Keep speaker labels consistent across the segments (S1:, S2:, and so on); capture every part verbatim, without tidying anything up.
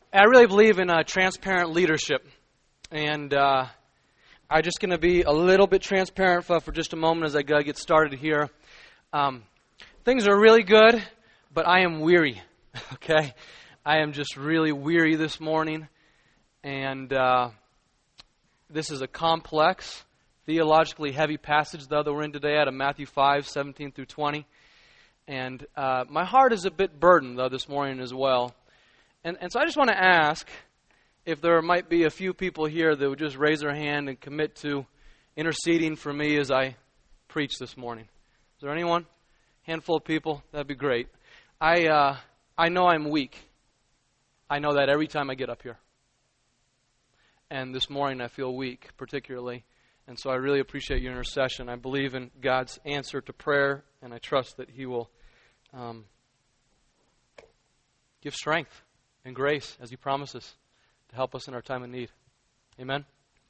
S1: I really believe in uh, transparent leadership, and uh, I'm just going to be a little bit transparent for, for just a moment as I uh, get started here. Um, things are really good, but I am weary, okay? I am just really weary this morning, and uh, this is a complex, theologically heavy passage, though, that we're in today out of Matthew five, seventeen through twenty. And uh, my heart is a bit burdened, though, this morning as well. And, and so I just want to ask if there might be a few people here that would just raise their hand and commit to interceding for me as I preach this morning. Is there anyone? Handful of people? That'd be great. I uh, I know I'm weak. I know that every time I get up here. And this morning I feel weak, particularly. And so I really appreciate your intercession. I believe in God's answer to prayer, and I trust that He will um, give strength and grace, as He promises, to help us in our time of need. Amen?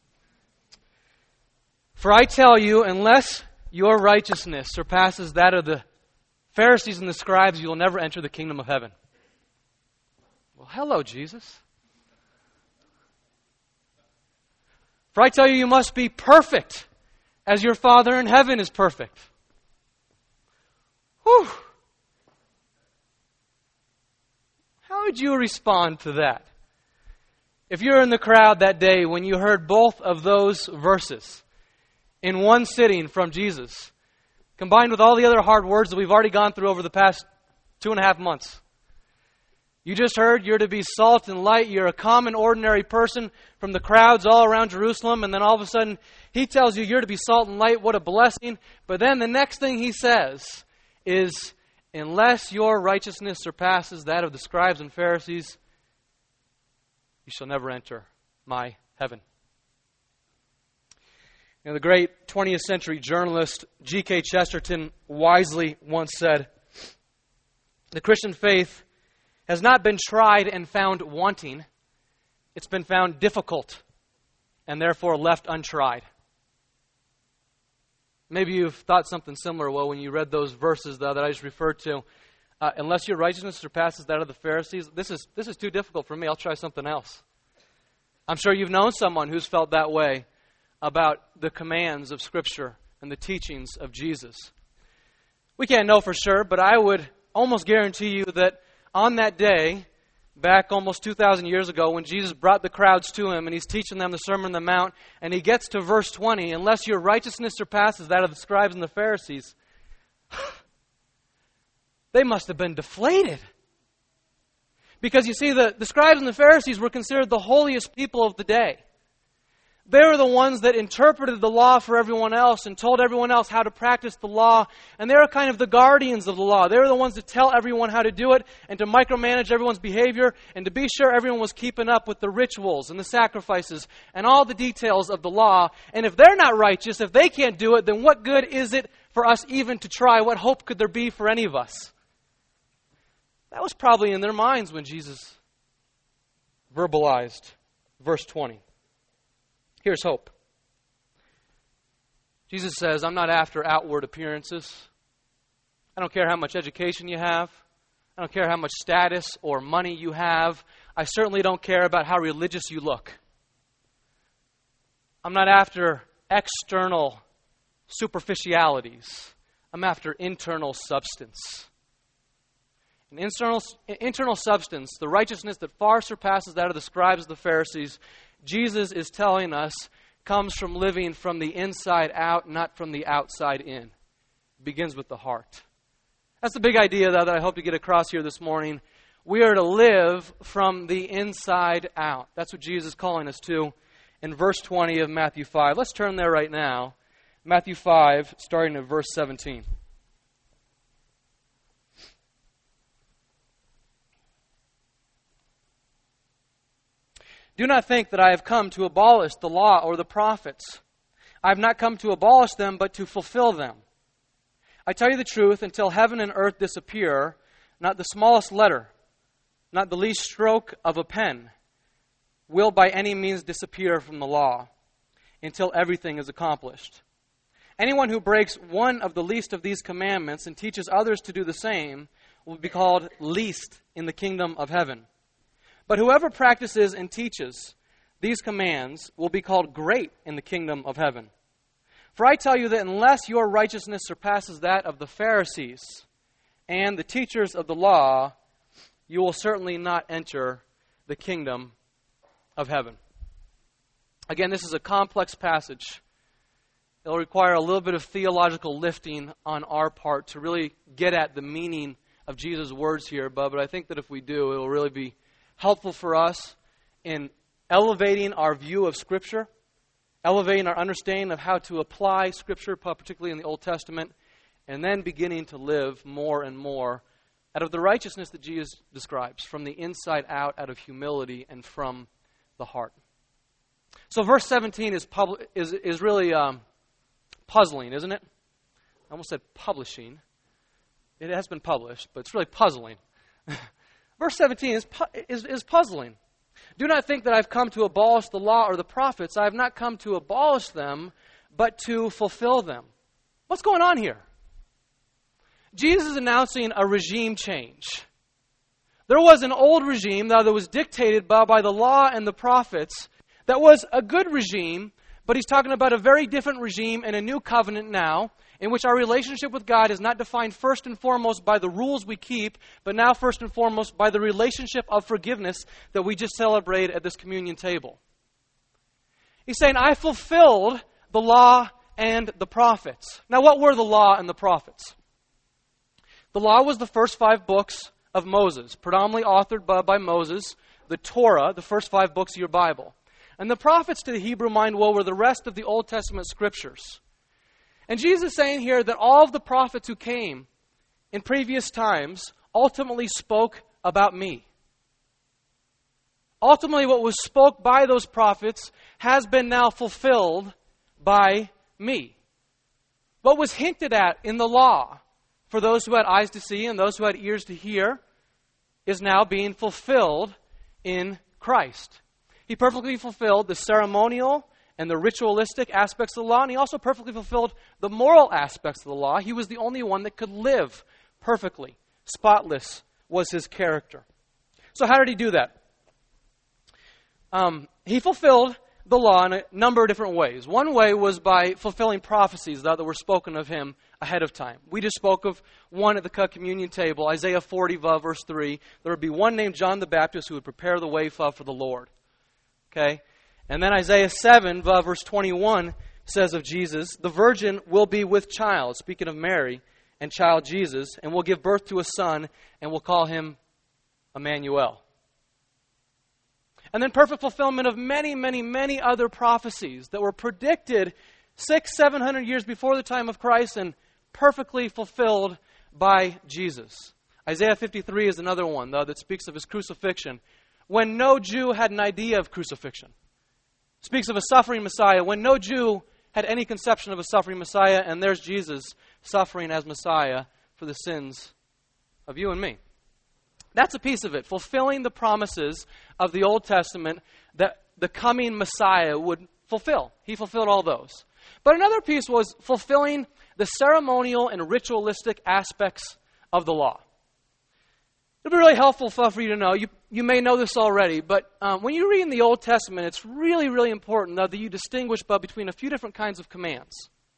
S1: For I tell you, unless your righteousness surpasses that of the Pharisees and the scribes, you will never enter the kingdom of heaven. Well, hello, Jesus. For I tell you, you must be perfect, as your Father in heaven is perfect. Whew. How would you respond to that? If you're in the crowd that day when you heard both of those verses in one sitting from Jesus, combined with all the other hard words that we've already gone through over the past two and a half months. You just heard you're to be salt and light. You're a common, ordinary person from the crowds all around Jerusalem. And then all of a sudden, He tells you you're to be salt and light. What a blessing. But then the next thing He says is, unless your righteousness surpasses that of the scribes and Pharisees, you shall never enter my heaven. You know, the great twentieth century journalist G K Chesterton wisely once said, the Christian faith has not been tried and found wanting. It's been found difficult and therefore left untried. Maybe you've thought something similar, well, when you read those verses though, that I just referred to. Uh, unless your righteousness surpasses that of the Pharisees, this is this is too difficult for me. I'll try something else. I'm sure you've known someone who's felt that way about the commands of Scripture and the teachings of Jesus. We can't know for sure, but I would almost guarantee you that on that day, back almost two thousand years ago, when Jesus brought the crowds to Him and He's teaching them the Sermon on the Mount, and He gets to verse twenty, unless your righteousness surpasses that of the scribes and the Pharisees, they must have been deflated. Because you see, the, the scribes and the Pharisees were considered the holiest people of the day. They were the ones that interpreted the law for everyone else and told everyone else how to practice the law. And they were kind of the guardians of the law. They were the ones to tell everyone how to do it and to micromanage everyone's behavior and to be sure everyone was keeping up with the rituals and the sacrifices and all the details of the law. And if they're not righteous, if they can't do it, then what good is it for us even to try? What hope could there be for any of us? That was probably in their minds when Jesus verbalized verse twenty. Here's hope. Jesus says, I'm not after outward appearances. I don't care how much education you have. I don't care how much status or money you have. I certainly don't care about how religious you look. I'm not after external superficialities. I'm after internal substance. An internal, internal substance, the righteousness that far surpasses that of the scribes and the Pharisees, Jesus is telling us, comes from living from the inside out, not from the outside in. It begins with the heart. That's the big idea that I hope to get across here this morning. We are to live from the inside out. That's what Jesus is calling us to in verse twenty of Matthew five. Let's turn there right now. Matthew five, starting at verse seventeen. Do not think that I have come to abolish the law or the prophets. I have not come to abolish them, but to fulfill them. I tell you the truth, until heaven and earth disappear, not the smallest letter, not the least stroke of a pen, will by any means disappear from the law, until everything is accomplished. Anyone who breaks one of the least of these commandments and teaches others to do the same will be called least in the kingdom of heaven. But whoever practices and teaches these commands will be called great in the kingdom of heaven. For I tell you that unless your righteousness surpasses that of the Pharisees and the teachers of the law, you will certainly not enter the kingdom of heaven. Again, this is a complex passage. It'll require a little bit of theological lifting on our part to really get at the meaning of Jesus' words here, but, but I think that if we do, it will really be helpful for us in elevating our view of Scripture, elevating our understanding of how to apply Scripture, particularly in the Old Testament, and then beginning to live more and more out of the righteousness that Jesus describes, from the inside out, out of humility, and from the heart. So verse seventeen is pub- is, is really um, puzzling, isn't it? I almost said publishing. It has been published, but it's really puzzling. Verse seventeen is, pu- is, is puzzling. Do not think that I've come to abolish the law or the prophets. I have not come to abolish them, but to fulfill them. What's going on here? Jesus is announcing a regime change. There was an old regime that was dictated by, by the law and the prophets that was a good regime, but he's talking about a very different regime and a new covenant now, in which our relationship with God is not defined first and foremost by the rules we keep, but now first and foremost by the relationship of forgiveness that we just celebrated at this communion table. He's saying, I fulfilled the law and the prophets. Now, what were the law and the prophets? The law was the first five books of Moses, predominantly authored by, by Moses, the Torah, the first five books of your Bible. And the prophets, to the Hebrew mind, well, were the rest of the Old Testament scriptures. And Jesus is saying here that all of the prophets who came in previous times ultimately spoke about me. Ultimately, what was spoke by those prophets has been now fulfilled by me. What was hinted at in the law, for those who had eyes to see and those who had ears to hear, is now being fulfilled in Christ. He perfectly fulfilled the ceremonial and the ritualistic aspects of the law, and he also perfectly fulfilled the moral aspects of the law. He was the only one that could live perfectly. Spotless was his character. So how did he do that? Um, he fulfilled the law in a number of different ways. One way was by fulfilling prophecies that were spoken of him ahead of time. We just spoke of one at the communion table, Isaiah forty, verse three. There would be one named John the Baptist who would prepare the way for the Lord. Okay? And then Isaiah seven, verse twenty-one says of Jesus, the virgin will be with child, speaking of Mary, and child Jesus, and will give birth to a son, and will call him Emmanuel. And then perfect fulfillment of many, many, many other prophecies that were predicted six, seven hundred years before the time of Christ and perfectly fulfilled by Jesus. Isaiah fifty-three is another one, though, that speaks of his crucifixion, when no Jew had an idea of crucifixion. Speaks of a suffering Messiah when no Jew had any conception of a suffering Messiah, and there's Jesus suffering as Messiah for the sins of you and me. That's a piece of it, fulfilling the promises of the Old Testament that the coming Messiah would fulfill. He fulfilled all those. But another piece was fulfilling the ceremonial and ritualistic aspects of the law. It'll be really helpful for you to know. You, you may know this already, but um, when you read in the Old Testament, it's really, really important though, that you distinguish between a few different kinds of commands.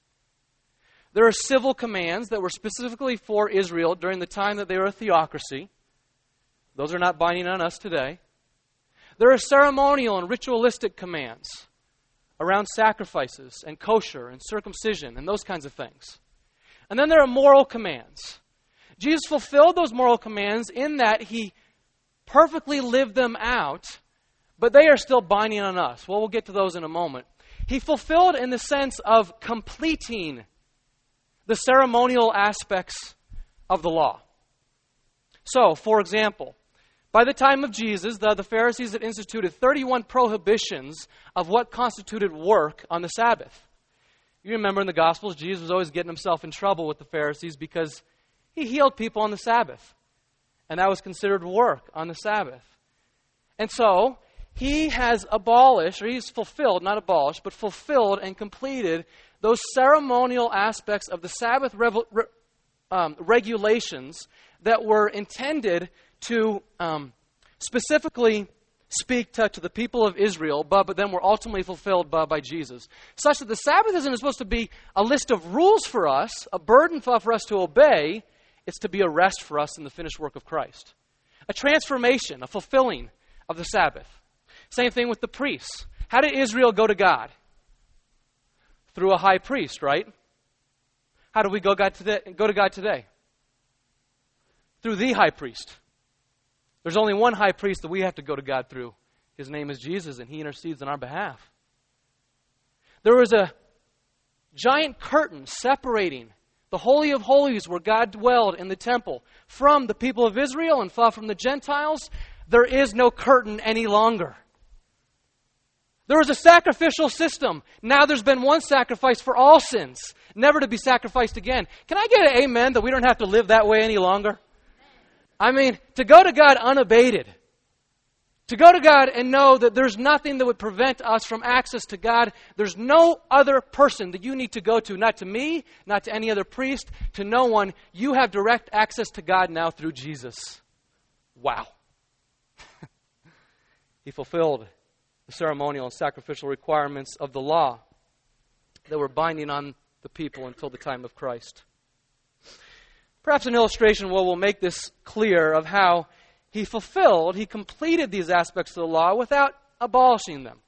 S1: There are civil commands that were specifically for Israel during the time that they were a theocracy. Those are not binding on us today. There are ceremonial and ritualistic commands around sacrifices and kosher and circumcision and those kinds of things. And then there are moral commands. Jesus fulfilled those moral commands in that he perfectly lived them out, but they are still binding on us. Well, we'll get to those in a moment. He fulfilled in the sense of completing the ceremonial aspects of the law. So, for example, by the time of Jesus, the, the Pharisees had instituted thirty-one prohibitions of what constituted work on the Sabbath. You remember in the Gospels, Jesus was always getting himself in trouble with the Pharisees because he healed people on the Sabbath. And that was considered work on the Sabbath. And so, he has abolished, or he's fulfilled, not abolished, but fulfilled and completed those ceremonial aspects of the Sabbath revel, re, um, regulations that were intended to um, specifically speak to, to the people of Israel, but, but then were ultimately fulfilled by, by Jesus. Such that the Sabbath isn't supposed to be a list of rules for us, a burden for, for us to obey. It's to be a rest for us in the finished work of Christ. A transformation, a fulfilling of the Sabbath. Same thing with the priests. How did Israel go to God? Through a high priest, right? How do we go, God today, go to God today? Through the high priest. There's only one high priest that we have to go to God through. His name is Jesus, and he intercedes on our behalf. There was a giant curtain separating the Holy of Holies where God dwelled in the temple from the people of Israel and from the Gentiles. There is no curtain any longer. There was a sacrificial system. Now there's been one sacrifice for all sins, never to be sacrificed again. Can I get an amen that we don't have to live that way any longer? I mean, to go to God unabated, to go to God and know that there's nothing that would prevent us from access to God. There's no other person that you need to go to, not to me, not to any other priest, to no one. You have direct access to God now through Jesus. Wow. He fulfilled the ceremonial and sacrificial requirements of the law that were binding on the people until the time of Christ. Perhaps an illustration will, will make this clear of how he fulfilled, he completed these aspects of the law without abolishing them.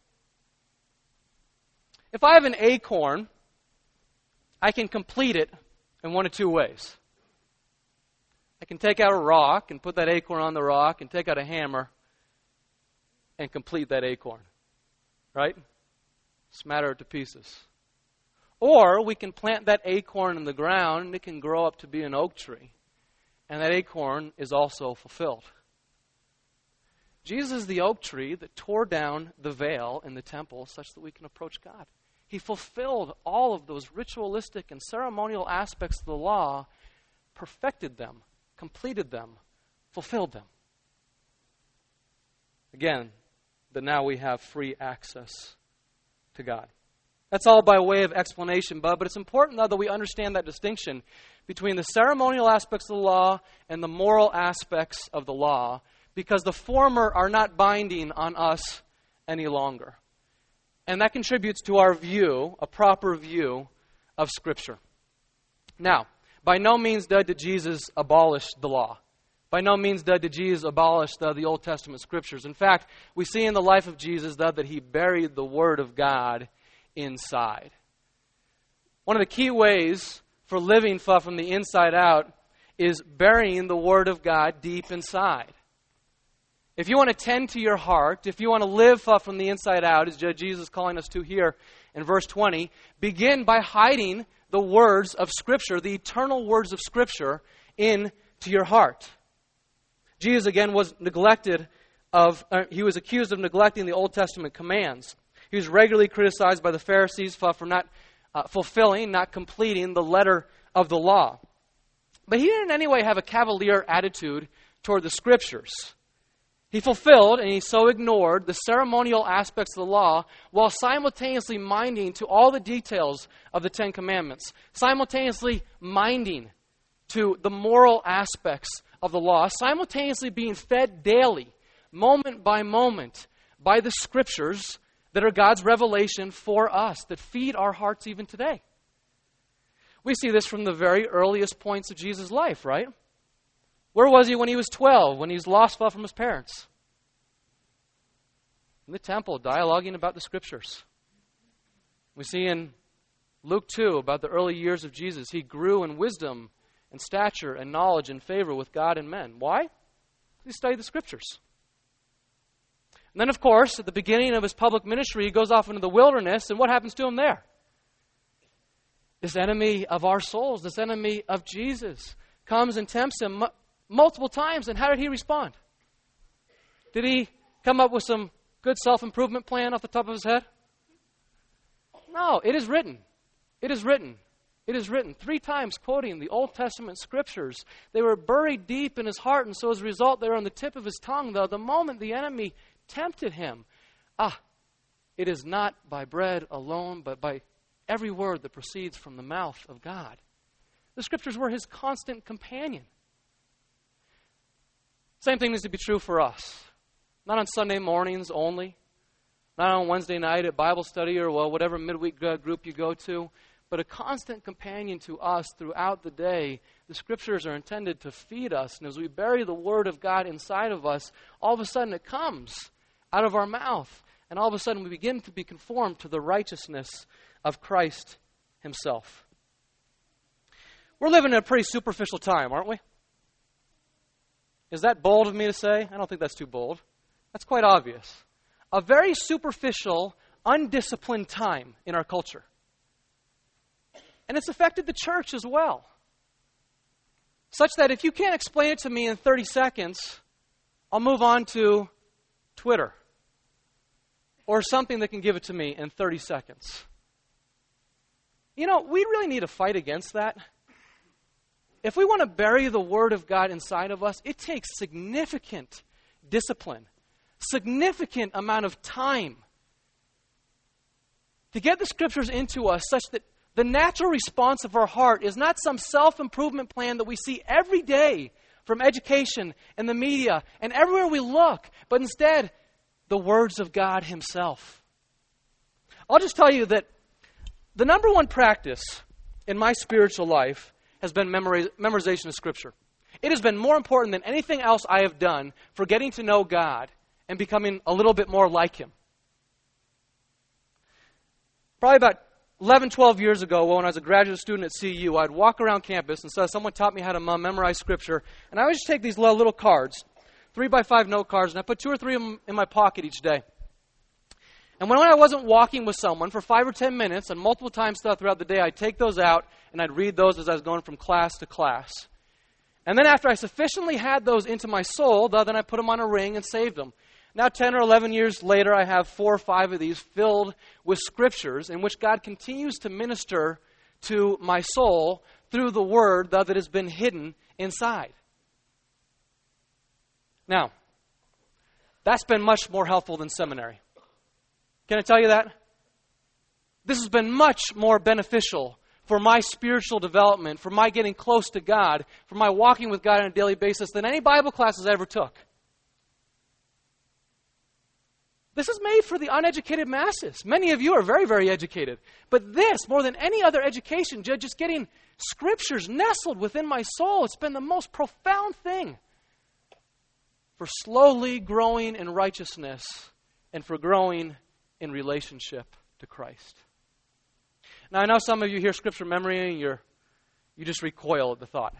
S1: If I have an acorn, I can complete it in one of two ways. I can take out a rock and put that acorn on the rock and take out a hammer and complete that acorn. Right? Smatter it to pieces. Or we can plant that acorn in the ground and it can grow up to be an oak tree. And that acorn is also fulfilled. Jesus is the oak tree that tore down the veil in the temple such that we can approach God. He fulfilled all of those ritualistic and ceremonial aspects of the law, perfected them, completed them, fulfilled them. Again, that now we have free access to God. That's all by way of explanation, Bud, but it's important, though, that we understand that distinction between the ceremonial aspects of the law and the moral aspects of the law, because the former are not binding on us any longer. And that contributes to our view, a proper view of Scripture. Now, by no means did Jesus abolish the law. By no means did Jesus abolish the, the Old Testament Scriptures. In fact, we see in the life of Jesus that, that he buried the Word of God inside. One of the key ways for living from the inside out is burying the Word of God deep inside. If you want to tend to your heart, if you want to live from the inside out, as Jesus is calling us to here in verse twenty, begin by hiding the words of Scripture, the eternal words of Scripture, into your heart. Jesus, again, was neglected of, uh, he was accused of neglecting the Old Testament commands. He was regularly criticized by the Pharisees for, for not uh, fulfilling, not completing the letter of the law. But he didn't in any way have a cavalier attitude toward the Scriptures. He fulfilled, and he so ignored, the ceremonial aspects of the law while simultaneously minding to all the details of the Ten Commandments, simultaneously minding to the moral aspects of the law, simultaneously being fed daily, moment by moment, by the Scriptures that are God's revelation for us, that feed our hearts even today. We see this from the very earliest points of Jesus' life, right? Where was he when he was twelve, when he was lost from his parents? In the temple, dialoguing about the Scriptures. We see in Luke two about the early years of Jesus. He grew in wisdom and stature and knowledge and favor with God and men. Why? He studied the Scriptures. And then, of course, at the beginning of his public ministry, he goes off into the wilderness, and what happens to him there? This enemy of our souls, this enemy of Jesus, comes and tempts him multiple times, and how did he respond? Did he come up with some good self-improvement plan off the top of his head? No, it is written. It is written. It is written. Three times quoting the Old Testament Scriptures. They were buried deep in his heart, and so as a result, they were on the tip of his tongue. Though the moment the enemy tempted him, ah, it is not by bread alone, but by every word that proceeds from the mouth of God. The Scriptures were his constant companion. Same thing needs to be true for us. Not on Sunday mornings only. Not on Wednesday night at Bible study or well, whatever midweek uh, group you go to. But a constant companion to us throughout the day. The Scriptures are intended to feed us. And as we bury the Word of God inside of us, all of a sudden it comes out of our mouth. And all of a sudden we begin to be conformed to the righteousness of Christ Himself. We're living in a pretty superficial time, aren't we? Is that bold of me to say? I don't think that's too bold. That's quite obvious. A very superficial, undisciplined time in our culture. And it's affected the church as well. Such that if you can't explain it to me in thirty seconds, I'll move on to Twitter. Or something that can give it to me in thirty seconds. You know, we really need to fight against that. If we want to bury the Word of God inside of us, it takes significant discipline, significant amount of time to get the Scriptures into us such that the natural response of our heart is not some self-improvement plan that we see every day from education and the media and everywhere we look, but instead, the words of God Himself. I'll just tell you that the number one practice in my spiritual life has been memori- memorization of Scripture. It has been more important than anything else I have done for getting to know God and becoming a little bit more like Him. Probably about eleven, twelve years ago, when I was a graduate student at C U, I'd walk around campus, and so someone taught me how to memorize Scripture, and I would just take these little, little cards, three by five note cards, and I put two or three of them in my pocket each day. And when I wasn't walking with someone for five or ten minutes, and multiple times throughout the day, I'd take those out, and I'd read those as I was going from class to class. And then after I sufficiently had those into my soul, then I put them on a ring and saved them. Now, ten or eleven years later, I have four or five of these filled with Scriptures in which God continues to minister to my soul through the Word that has been hidden inside. Now, that's been much more helpful than seminary. Can I tell you that? This has been much more beneficial for my spiritual development, for my getting close to God, for my walking with God on a daily basis than any Bible classes I ever took. This is made for the uneducated masses. Many of you are very, very educated. But this, more than any other education, just getting Scriptures nestled within my soul, it's been the most profound thing for slowly growing in righteousness and for growing in relationship to Christ. Now, I know some of you hear Scripture memory and you're, you just recoil at the thought.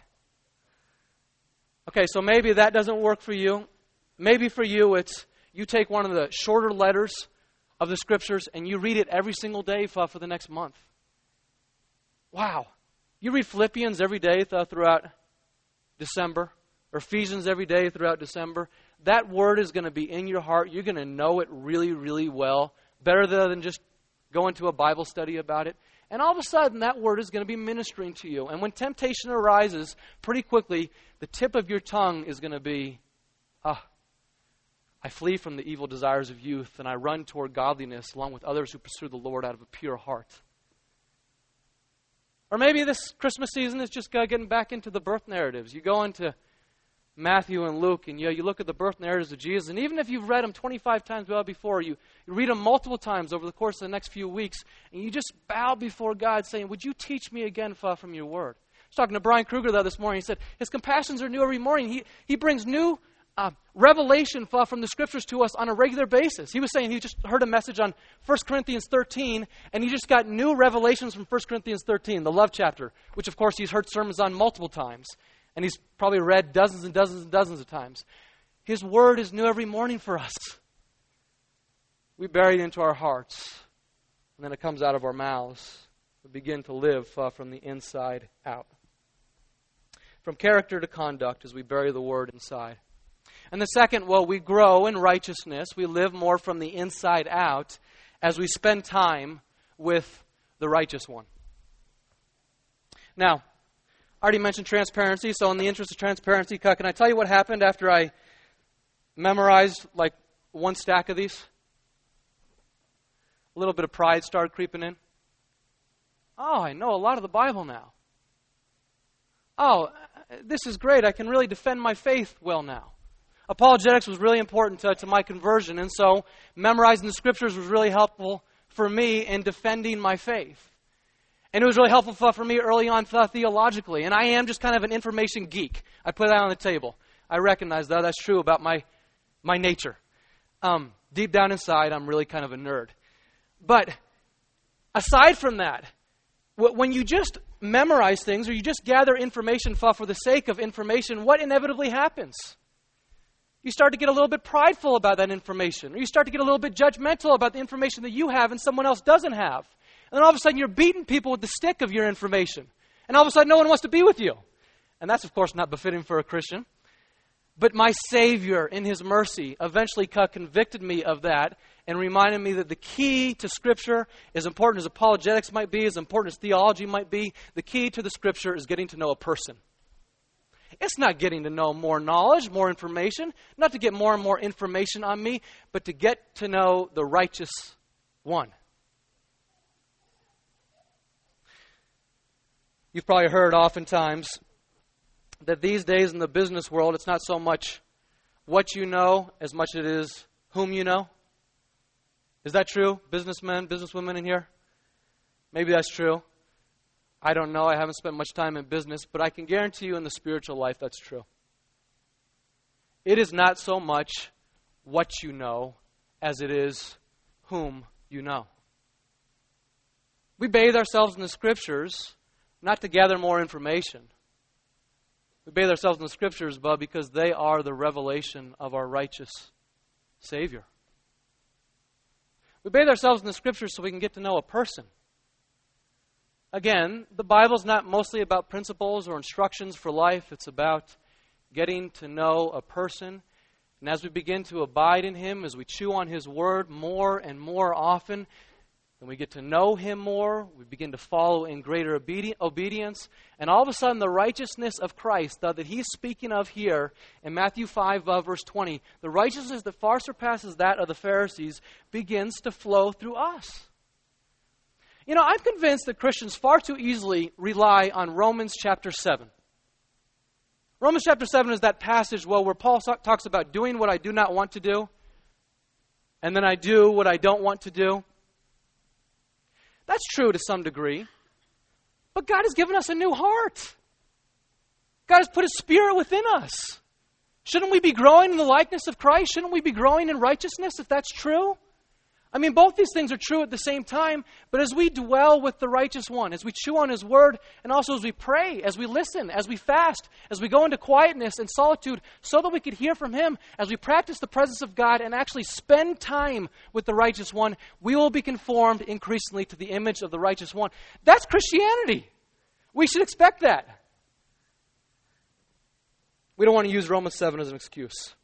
S1: Okay, so maybe that doesn't work for you. Maybe for you it's you take one of the shorter letters of the Scriptures and you read it every single day for, for the next month. Wow. You read Philippians every day th- throughout December, or Ephesians every day throughout December. That word is going to be in your heart. You're going to know it really, really well, better than just going to a Bible study about it. And all of a sudden, that word is going to be ministering to you. And when temptation arises, pretty quickly, the tip of your tongue is going to be, ah, I flee from the evil desires of youth, and I run toward godliness along with others who pursue the Lord out of a pure heart. Or maybe this Christmas season is just getting back into the birth narratives. You go into Matthew and Luke, and you, you look at the birth narratives of Jesus, and even if you've read them twenty-five times before, you, you read them multiple times over the course of the next few weeks, and you just bow before God saying, would you teach me again from your word? I was talking to Brian Kruger this morning. He said, his compassions are new every morning. He, he brings new Uh, revelation from the Scriptures to us on a regular basis. He was saying he just heard a message on First Corinthians thirteen, and he just got new revelations from First Corinthians thirteen, the love chapter, which of course he's heard sermons on multiple times, and he's probably read dozens and dozens and dozens of times. His word is new every morning for us. We bury it into our hearts, and then it comes out of our mouths. We begin to live uh, from the inside out. From character to conduct as we bury the word inside. And the second, well, we grow in righteousness. We live more from the inside out as we spend time with the righteous one. Now, I already mentioned transparency, so in the interest of transparency, can I tell you what happened after I memorized like one stack of these? A little bit of pride started creeping in. Oh, I know a lot of the Bible now. Oh, this is great. I can really defend my faith well now. Apologetics was really important to, to my conversion, and so memorizing the Scriptures was really helpful for me in defending my faith. And it was really helpful for, for me early on th- theologically. And I am just kind of an information geek. I put that on the table. I recognize that. That's true about my, my nature. Um, deep down inside, I'm really kind of a nerd. But aside from that, wh- when you just memorize things or you just gather information for, for the sake of information, what inevitably happens? You start to get a little bit prideful about that information. Or you start to get a little bit judgmental about the information that you have and someone else doesn't have. And then all of a sudden you're beating people with the stick of your information. And all of a sudden no one wants to be with you. And that's, of course, not befitting for a Christian. But my Savior, in His mercy, eventually convicted me of that and reminded me that the key to Scripture, as important as apologetics might be, as important as theology might be, the key to the Scripture is getting to know a person. It's not getting to know more knowledge, more information, not to get more and more information on me, but to get to know the righteous one. You've probably heard oftentimes that these days in the business world, it's not so much what you know as much as it is whom you know. Is that true? Businessmen, businesswomen in here? Maybe that's true. I don't know. I haven't spent much time in business, but I can guarantee you in the spiritual life that's true. It is not so much what you know as it is whom you know. We bathe ourselves in the Scriptures not to gather more information. We bathe ourselves in the Scriptures, but because they are the revelation of our righteous Savior. We bathe ourselves in the Scriptures so we can get to know a person. Again, the Bible's not mostly about principles or instructions for life. It's about getting to know a person. And as we begin to abide in Him, as we chew on His Word more and more often, and we get to know Him more, we begin to follow in greater obedi- obedience, and all of a sudden the righteousness of Christ uh, that He's speaking of here in Matthew five, uh, verse twenty, the righteousness that far surpasses that of the Pharisees begins to flow through us. You know, I'm convinced that Christians far too easily rely on Romans chapter seven. Romans chapter seven is that passage where, where Paul so- talks about doing what I do not want to do, and then I do what I don't want to do. That's true to some degree. But God has given us a new heart. God has put His Spirit within us. Shouldn't we be growing in the likeness of Christ? Shouldn't we be growing in righteousness if that's true? I mean, both these things are true at the same time, but as we dwell with the righteous one, as we chew on His Word, and also as we pray, as we listen, as we fast, as we go into quietness and solitude, so that we could hear from Him, as we practice the presence of God and actually spend time with the righteous one, we will be conformed increasingly to the image of the righteous one. That's Christianity. We should expect that. We don't want to use Romans seven as an excuse.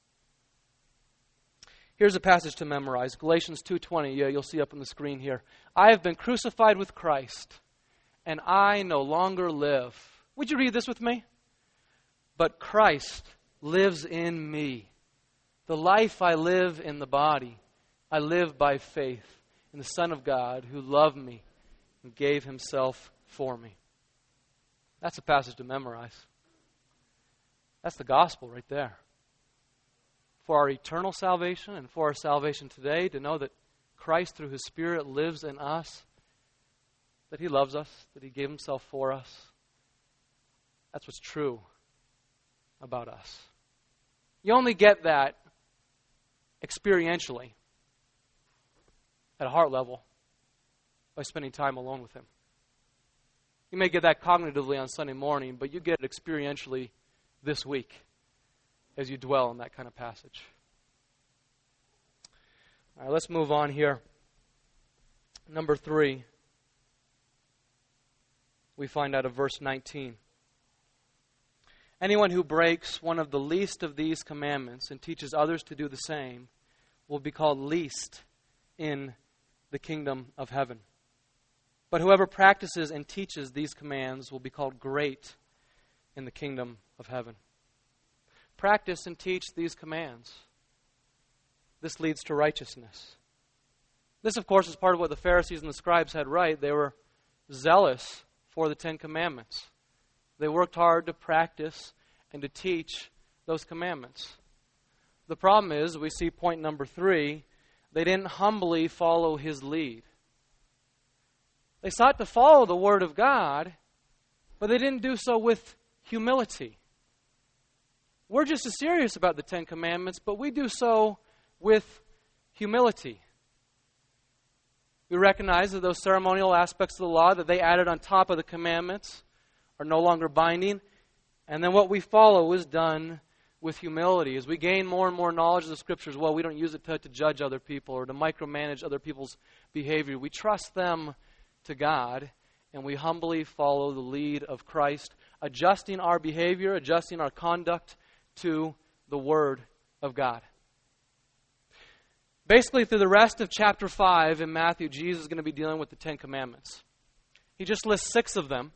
S1: Here's a passage to memorize. Galatians two twenty, yeah, you'll see up on the screen here. I have been crucified with Christ, and I no longer live. Would you read this with me? But Christ lives in me. The life I live in the body, I live by faith in the Son of God who loved me and gave Himself for me. That's a passage to memorize. That's the gospel right there. For our eternal salvation and for our salvation today, to know that Christ through His Spirit lives in us, that He loves us, that He gave Himself for us. That's what's true about us. You only get that experientially, at a heart level, by spending time alone with Him. You may get that cognitively on Sunday morning, but you get it experientially this week as you dwell in that kind of passage. All right, let's move on here. Number three, we find out of verse nineteen. Anyone who breaks one of the least of these commandments and teaches others to do the same will be called least in the kingdom of heaven. But whoever practices and teaches these commands will be called great in the kingdom of heaven. Practice and teach these commands. This leads to righteousness. This, of course, is part of what the Pharisees and the scribes had right. They were zealous for the Ten Commandments. They worked hard to practice and to teach those commandments. The problem is, we see point number three, they didn't humbly follow his lead. They sought to follow the Word of God, but they didn't do so with humility. We're just as serious about the Ten Commandments, but we do so with humility. We recognize that those ceremonial aspects of the law that they added on top of the commandments are no longer binding. And then what we follow is done with humility. As we gain more and more knowledge of the Scriptures, well, we don't use it to, to judge other people or to micromanage other people's behavior. We trust them to God, and we humbly follow the lead of Christ, adjusting our behavior, adjusting our conduct to the Word of God. Basically, through the rest of chapter five in Matthew, Jesus is going to be dealing with the Ten Commandments. He just lists six of them.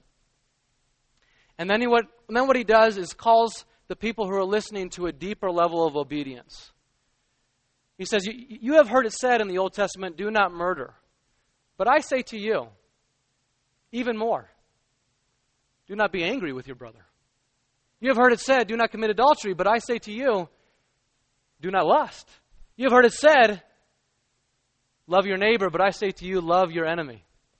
S1: And then, he, what, and then what he does is calls the people who are listening to a deeper level of obedience. He says, you, you have heard it said in the Old Testament, do not murder. But I say to you, even more, do not be angry with your brother. You have heard it said, do not commit adultery. But I say to you, do not lust. You have heard it said, love your neighbor, but I say to you, love your enemy.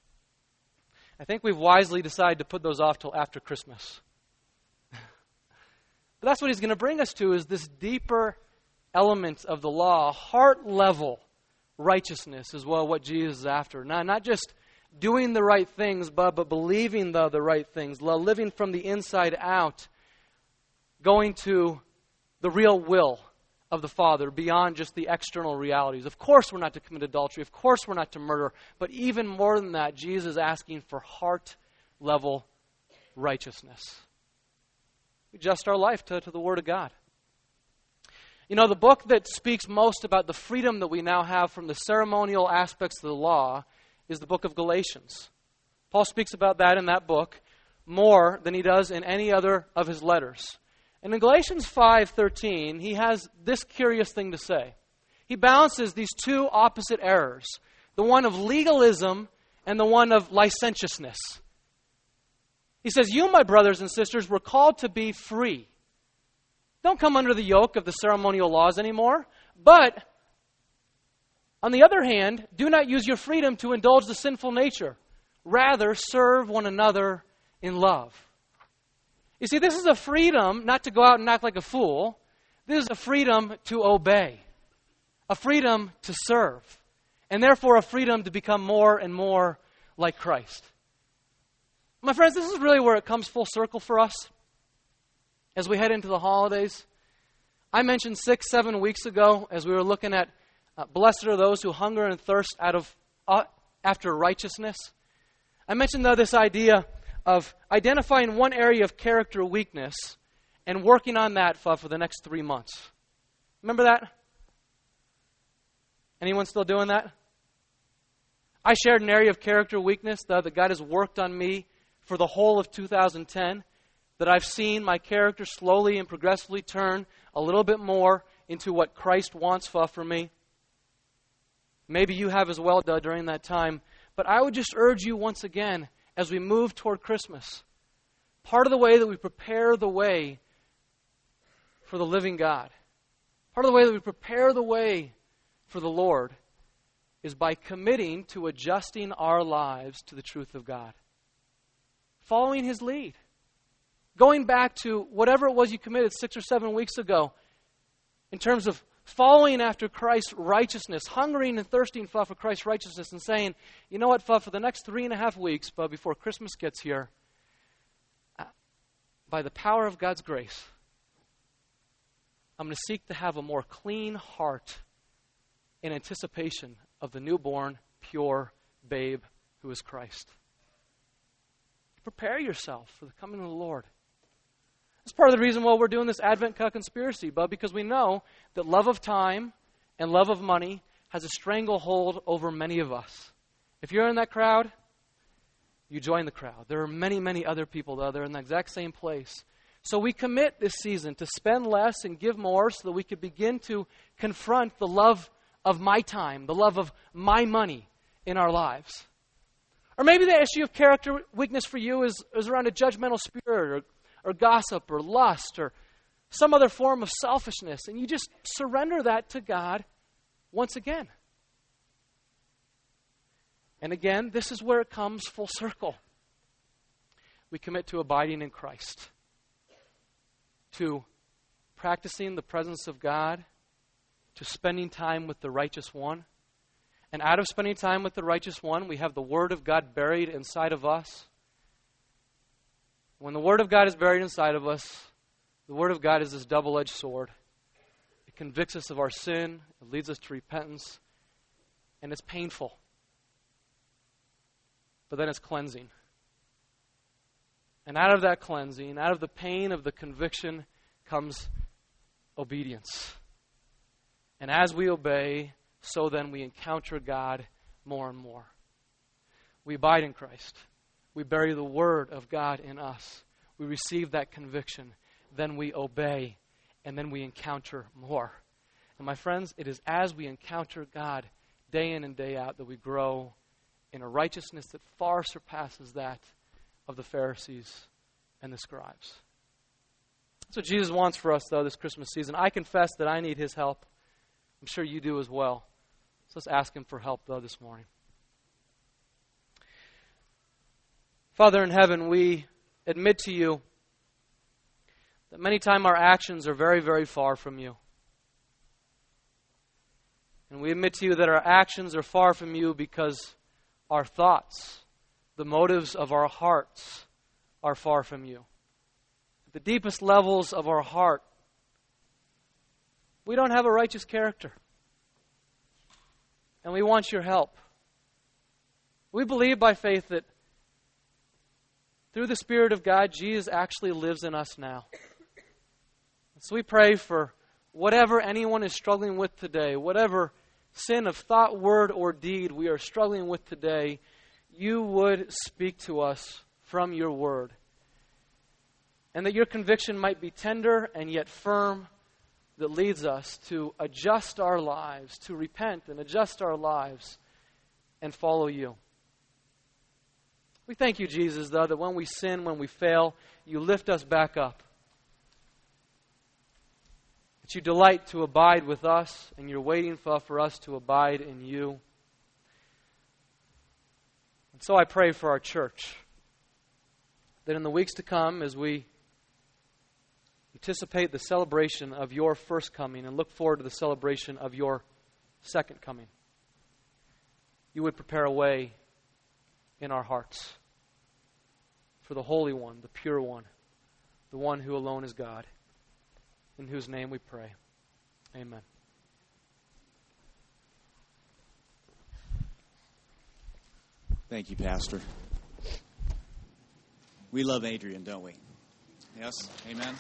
S1: I think we've wisely decided to put those off till after Christmas. But that's what he's going to bring us to, is this deeper element of the law, heart-level righteousness is well what Jesus is after. Not, not just doing the right things, but, but believing the, the right things, living from the inside out, going to the real will of the Father beyond just the external realities. Of course we're not to commit adultery. Of course we're not to murder. But even more than that, Jesus is asking for heart-level righteousness. We adjust our life to, to the Word of God. You know, the book that speaks most about the freedom that we now have from the ceremonial aspects of the law is the book of Galatians. Paul speaks about that in that book more than he does in any other of his letters. And in Galatians five thirteen, he has this curious thing to say. He balances these two opposite errors, the one of legalism and the one of licentiousness. He says, you, my brothers and sisters, were called to be free. Don't come under the yoke of the ceremonial laws anymore. But, on the other hand, do not use your freedom to indulge the sinful nature. Rather, serve one another in love. You see, this is a freedom not to go out and act like a fool. This is a freedom to obey. A freedom to serve. And therefore a freedom to become more and more like Christ. My friends, this is really where it comes full circle for us as we head into the holidays. I mentioned six, seven weeks ago as we were looking at uh, blessed are those who hunger and thirst out of uh, after righteousness. I mentioned though this idea of identifying one area of character weakness and working on that for, for the next three months. Remember that? Anyone still doing that? I shared an area of character weakness though, that God has worked on me for the whole of two thousand ten, that I've seen my character slowly and progressively turn a little bit more into what Christ wants for, for me. Maybe you have as well done during that time. But I would just urge you once again, as we move toward Christmas, part of the way that we prepare the way for the living God, part of the way that we prepare the way for the Lord, is by committing to adjusting our lives to the truth of God. Following His lead. Going back to whatever it was you committed six or seven weeks ago in terms of following after Christ's righteousness, hungering and thirsting for, for Christ's righteousness, and saying, you know what, for, for the next three and a half weeks, but before Christmas gets here, uh, by the power of God's grace, I'm going to seek to have a more clean heart in anticipation of the newborn, pure babe who is Christ. Prepare yourself for the coming of the Lord. That's part of the reason why we're doing this Advent conspiracy, but because we know that love of time and love of money has a stranglehold over many of us. If you're in that crowd, you join the crowd. There are many, many other people, though. They're in the exact same place. So we commit this season to spend less and give more so that we could begin to confront the love of my time, the love of my money in our lives. Or maybe the issue of character weakness for you is, is around a judgmental spirit or, or gossip or lust or some other form of selfishness, and you just surrender that to God once again. And again, this is where it comes full circle. We commit to abiding in Christ, to practicing the presence of God, to spending time with the righteous one. And out of spending time with the righteous one, we have the Word of God buried inside of us. When the Word of God is buried inside of us, the Word of God is this double-edged sword. It convicts us of our sin, it leads us to repentance, and it's painful. But then it's cleansing. And out of that cleansing, out of the pain of the conviction, comes obedience. And as we obey, so then we encounter God more and more. We abide in Christ. We bury the Word of God in us. We receive that conviction. Then we obey. And then we encounter more. And my friends, it is as we encounter God day in and day out that we grow in a righteousness that far surpasses that of the Pharisees and the scribes. That's what Jesus wants for us, though, this Christmas season. I confess that I need His help. I'm sure you do as well. So let's ask Him for help, though, this morning. Father in heaven, we admit to You that many times our actions are very, very far from You. And we admit to You that our actions are far from You because our thoughts, the motives of our hearts, are far from You. At the deepest levels of our heart, we don't have a righteous character. And we want Your help. We believe by faith that through the Spirit of God, Jesus actually lives in us now. So we pray for whatever anyone is struggling with today, whatever sin of thought, word, or deed we are struggling with today, You would speak to us from Your Word. And that Your conviction might be tender and yet firm, that leads us to adjust our lives, to repent and adjust our lives and follow You. We thank You, Jesus, though, that when we sin, when we fail, You lift us back up. That You delight to abide with us, and You're waiting for, for us to abide in You. And so I pray for our church, that in the weeks to come, as we anticipate the celebration of Your first coming and look forward to the celebration of Your second coming, You would prepare a way in our hearts for the Holy One, the pure One, the one who alone is God, in whose name we pray. Amen.
S2: Thank you, Pastor. We love Adrian, don't we? Yes? Amen?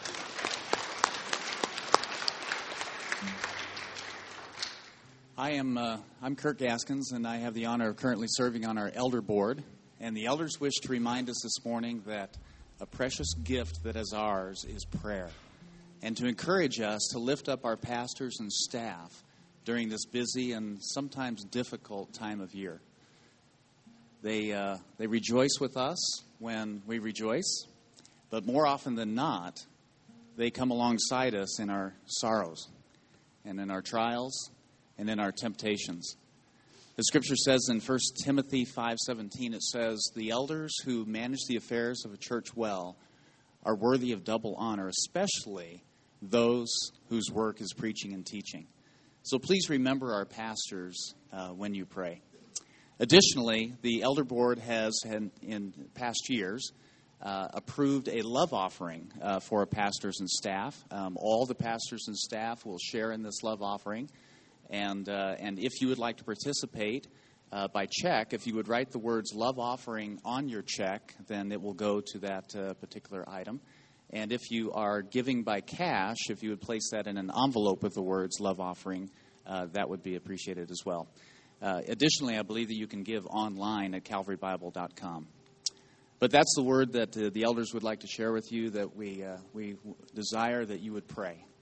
S2: I am uh, I'm Kirk Gaskins, and I have the honor of currently serving on our elder board. And the elders wish to remind us this morning that a precious gift that is ours is prayer, and to encourage us to lift up our pastors and staff during this busy and sometimes difficult time of year. They uh, they rejoice with us when we rejoice, but more often than not, they come alongside us in our sorrows and in our trials and in our temptations. The Scripture says in First Timothy five seventeen, it says, "The elders who manage the affairs of a church well are worthy of double honor, especially those whose work is preaching and teaching." So please remember our pastors uh, when you pray. Additionally, the Elder Board has, in, in past years, uh, approved a love offering uh, for our pastors and staff. Um, all the pastors and staff will share in this love offering. And uh, and if you would like to participate uh, by check, if you would write the words "love offering" on your check, then it will go to that uh, particular item. And if you are giving by cash, if you would place that in an envelope with the words "love offering," uh, that would be appreciated as well. Uh, additionally, I believe that you can give online at calvary bible dot com. But that's the word that uh, the elders would like to share with you, that we uh, we desire that you would pray.